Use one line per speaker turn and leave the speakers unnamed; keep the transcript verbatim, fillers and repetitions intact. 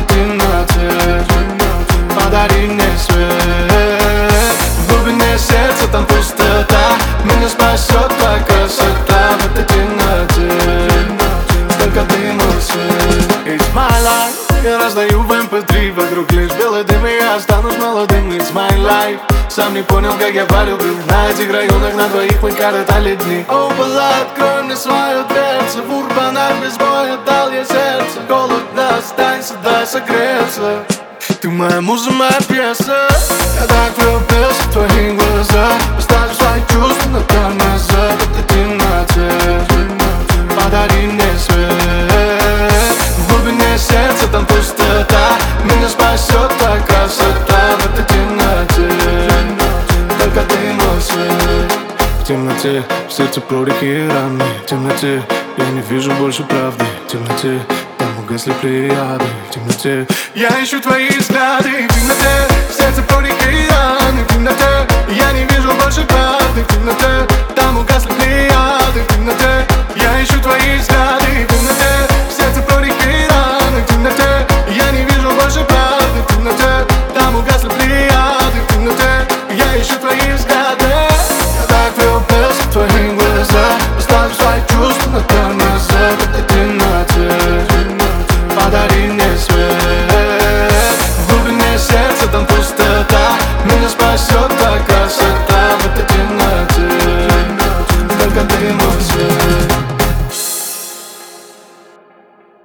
темноте. Подари мне свет. В глубине сердца там пустота. Меня спасет твоя красота. В этой темноте только ты мой свет. It's my life. Я раздаю в эм пэ три. Вокруг лишь белый дым, и я останусь молодым. It's my life. Сам не понял, как я полюбил. На этих районах на двоих мы коротали дни. О, была, открой мне свою дверцу. В урбанах без боя дал я сердце. Холодно, останься, дай согреться. Ты моя муза, моя пьеса. Я так влюбился в твои глаза. Оставлю свои чувства на тормоза. В этой темноте подари мне свет. В глубине сердца там пустота. Меня спасет твоя красота. В этой темноте только ты мой свет. В темноте в сердце прорехи и раны. В темноте я не вижу больше правды. В темноте там угасли плеяды. В темноте я ищу твои взгляды. В темноте в сердце прорехи и раны. В темноте я не вижу больше правды. В темноте там угасли плеяды. В темноте я ищу твои взгляды. В темноте